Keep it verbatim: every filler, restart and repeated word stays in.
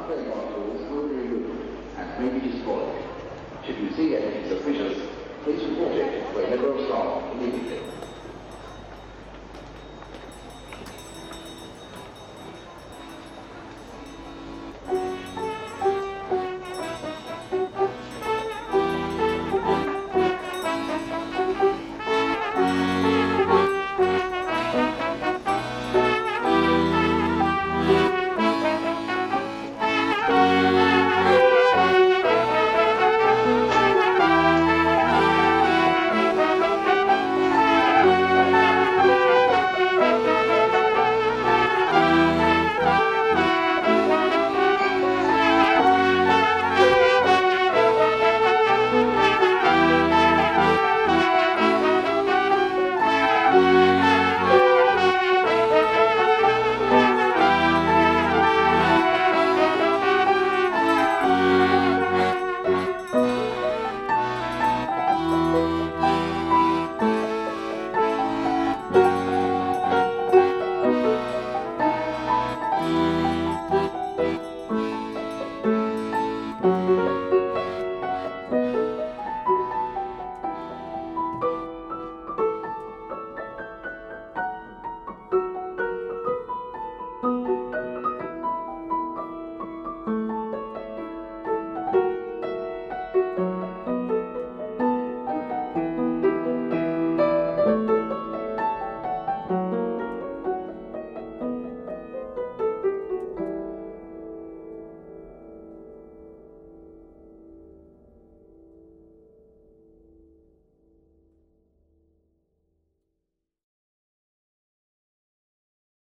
flame bottles will be removed and may be destroyed. Should you see any suspicious, please report it to a member of staff immediately.